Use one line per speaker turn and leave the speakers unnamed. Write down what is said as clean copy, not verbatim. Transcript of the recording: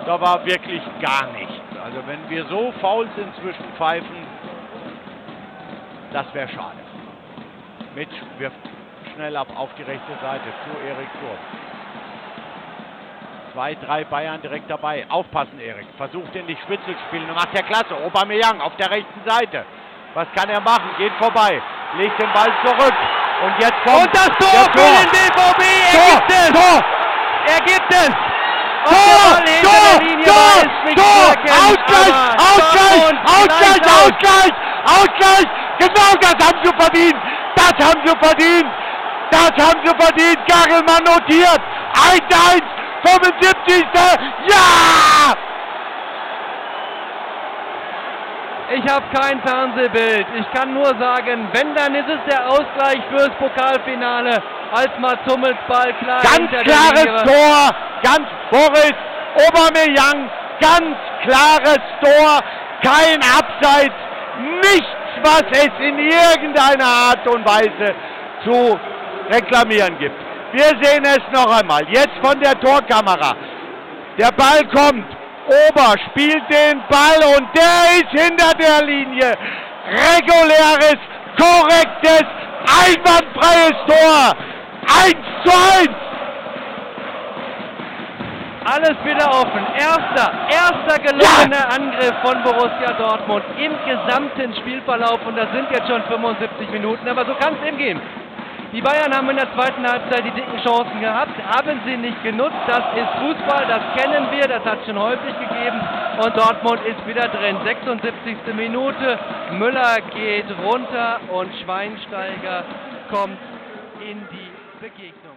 da war wirklich gar nichts. Also wenn wir so Fouls inzwischen pfeifen, das wäre schade. Mitch wirft schnell auf die rechte Seite zu Erik Durm. 2, 3 Bayern direkt dabei. Aufpassen, Erik. Versucht in die Spitze zu spielen. Und macht der klasse. Aubameyang auf der rechten Seite. Was kann er machen? Geht vorbei. Legt den Ball zurück. Und jetzt kommt
und das Tor für den BVB. Er gibt es.
Ausgleich! Genau das haben sie verdient! Das haben sie verdient! Gagelmann notiert! 1-1! 75. Ja!
Ich habe kein Fernsehbild. Ich kann nur sagen, wenn, dann ist es der Ausgleich fürs Pokalfinale, als Mats Hummels Ball klar
ganz klares Tor, Boris Aubameyang, ganz klares Tor, kein Abseits, nichts, was es in irgendeiner Art und Weise zu reklamieren gibt. Wir sehen es noch einmal, jetzt von der Torkamera. Der Ball kommt, Ober spielt den Ball und der ist hinter der Linie. Reguläres, korrektes, einwandfreies Tor. 1:1.
Alles wieder offen. Erster gelungener Angriff von Borussia Dortmund im gesamten Spielverlauf und das sind jetzt schon 75 Minuten, aber so kann es eben gehen. Die Bayern haben in der zweiten Halbzeit die dicken Chancen gehabt, haben sie nicht genutzt. Das ist Fußball, das kennen wir, das hat schon häufig gegeben. Und Dortmund ist wieder drin. 76. Minute, Müller geht runter und Schweinsteiger kommt in die Begegnung.